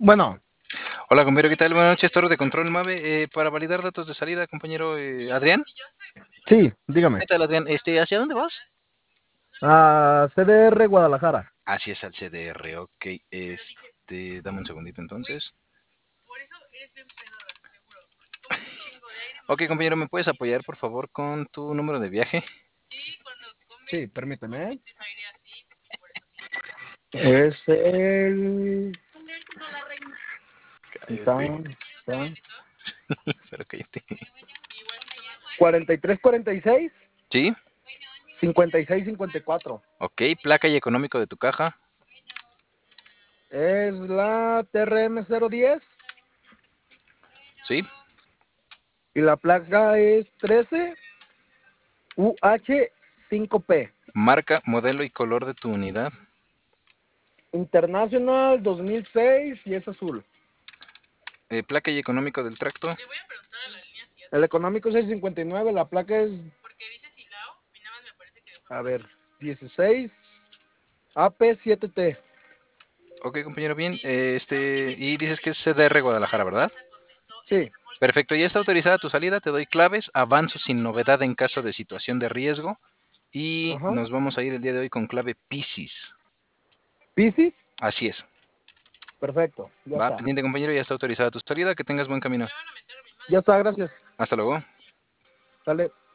Bueno, Hola, compañero, ¿qué tal? Buenas noches, Torre de Control Mave. Para validar datos de salida, compañero Adrián. sí, dígame. ¿Qué tal, Adrián? ¿Hacia dónde vas? A CDR Guadalajara. Así es, al CDR, ok. Dame un segundito entonces. Ok, compañero, ¿me puedes apoyar, por favor, con tu número de viaje? Sí, permíteme. Es el... Cállate. Tan, tan, Pero cállate. 4346 ¿Sí? 5654. Ok, placa y económico de tu caja. Es la TRM 010 ¿Sí? y la placa es 13 UH5P. Marca, modelo y color de tu unidad. International 2006 y es azul. Placa y económico del tracto. El económico es 659, la placa es, a ver, 16 AP7T. Ok, compañero, bien. Y dices que es CDR Guadalajara, ¿verdad? Sí, Perfecto, ya está autorizada tu salida, te doy claves, avanzo sin novedad en caso de situación de riesgo y ajá. nos vamos a ir el día de hoy con clave Piscis. Piscis, Así es. perfecto, ya Va, está. pendiente compañero, ya está autorizada tu salida, que tengas buen camino. Ya está, gracias. Hasta luego. Dale.